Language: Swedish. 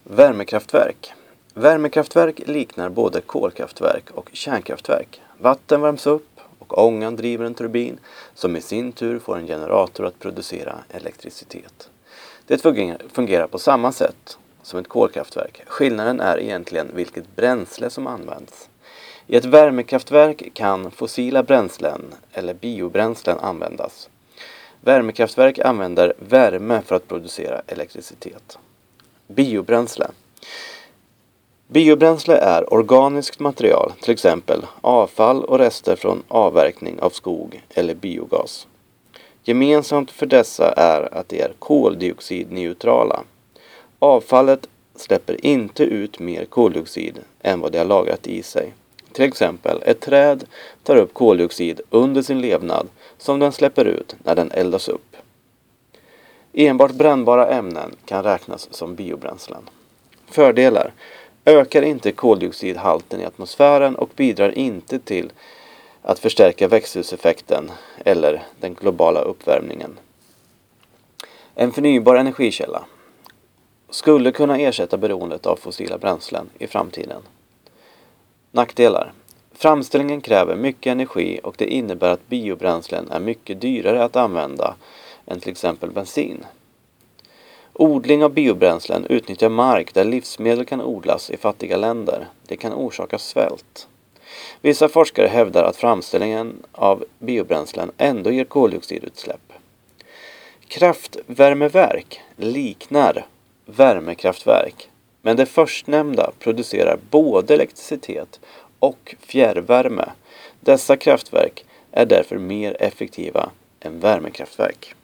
Värmekraftverk. Värmekraftverk liknar både kolkraftverk och kärnkraftverk. Vatten värms upp och ångan driver en turbin som i sin tur får en generator att producera elektricitet. Det fungerar på samma sätt som ett kolkraftverk. Skillnaden är egentligen vilket bränsle som används. I ett värmekraftverk kan fossila bränslen eller biobränslen användas. Värmekraftverk använder värme för att producera elektricitet. Biobränsle. Biobränsle är organiskt material, till exempel avfall och rester från avverkning av skog eller biogas. Gemensamt för dessa är att de är koldioxidneutrala. Avfallet släpper inte ut mer koldioxid än vad det har lagrat i sig. Till exempel, ett träd tar upp koldioxid under sin levnad som den släpper ut när den eldas upp. Enbart brännbara ämnen kan räknas som biobränslen. Fördelar: ökar inte koldioxidhalten i atmosfären och bidrar inte till att förstärka växthuseffekten eller den globala uppvärmningen. En förnybar energikälla skulle kunna ersätta beroendet av fossila bränslen i framtiden. Nackdelar: framställningen kräver mycket energi och det innebär att biobränslen är mycket dyrare att använda än till exempel bensin. Odling av biobränslen utnyttjar mark där livsmedel kan odlas i fattiga länder. Det kan orsaka svält. Vissa forskare hävdar att framställningen av biobränslen ändå ger koldioxidutsläpp. Kraftvärmeverk liknar värmekraftverk, men det förstnämnda producerar både elektricitet och fjärrvärme. Dessa kraftverk är därför mer effektiva än värmekraftverk.